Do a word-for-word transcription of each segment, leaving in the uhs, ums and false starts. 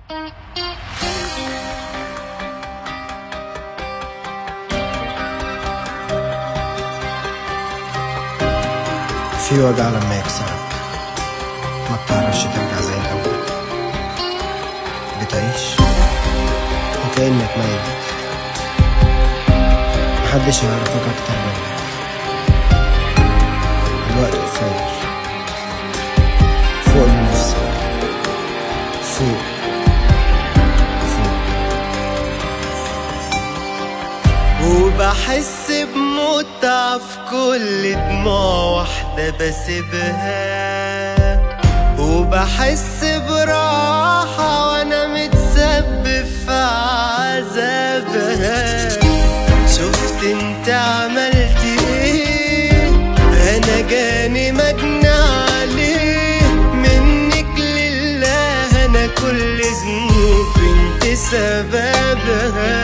في وجع لما يكسرك، ما بتعرفش ترجع زي الأول، بتعيش وكأنك ميت، محدش يعرفك أكتر منك. الوقت قصير، فوق لنفسك، فوق فوق. وبحس بمتعة في كل دموع واحدة بسيبها، وبحس براحة وانا متسبب في عذابها. شفت انت عملت ايه، انا جاني مجنى عليه. منك لله انا كل ذنوب انت سببها.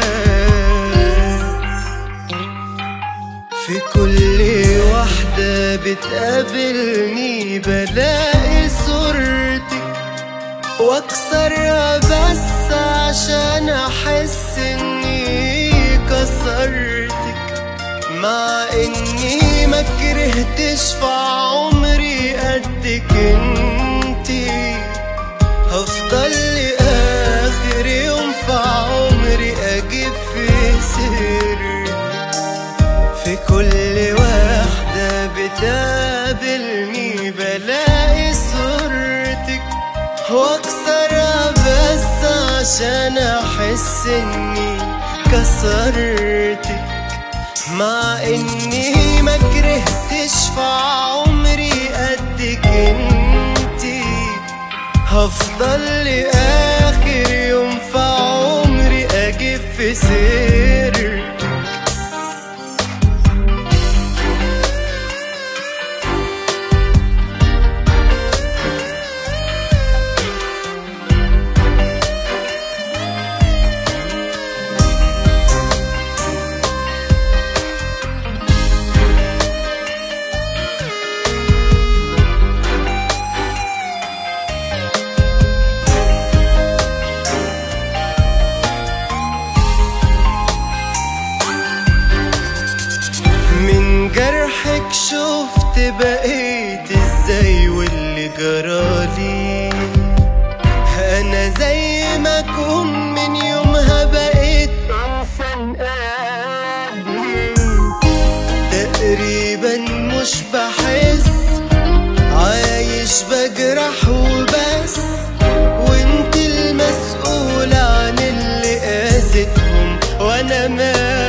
في كل واحدة بتقابلني بلاقي صورتك، واكسرها بس عشان احس اني كسرتك. مع اني ما كرهتش في عمري قدك انتي، هفضل لاخر يوم في عمري اجيب في سرك. في كل واحدة بتقابلني بلاقي صورتك، واكسرها بس عشان احس اني كسرتك. مع اني ما كرهتش في عمري قدك انتي، هفضل لاخر يوم في عمري اجيب في سرك. جرحك شفت بقيت ازاي واللي جرالي. انا زي ما كون من يومها بقيت انسان آلي، تقريبا مش بحس، عايش بجرح وبس. وانت المسؤول عن اللي اذتهم وانا ما